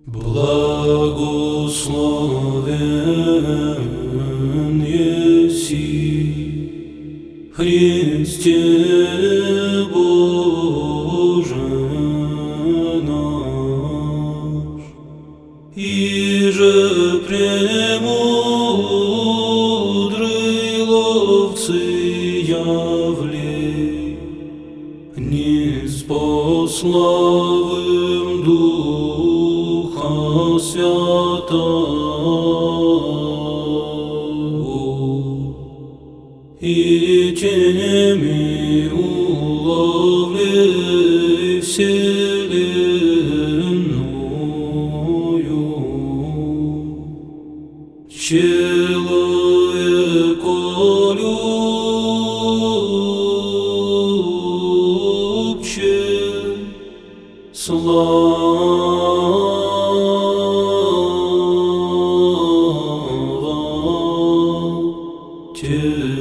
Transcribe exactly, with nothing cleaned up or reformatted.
Благословен еси, Христе Боже наш, иже премудрый ловцы явлей, неспославым Духа Святого, и тенями уловли вселенную. Человеколюбче, слава Тебе.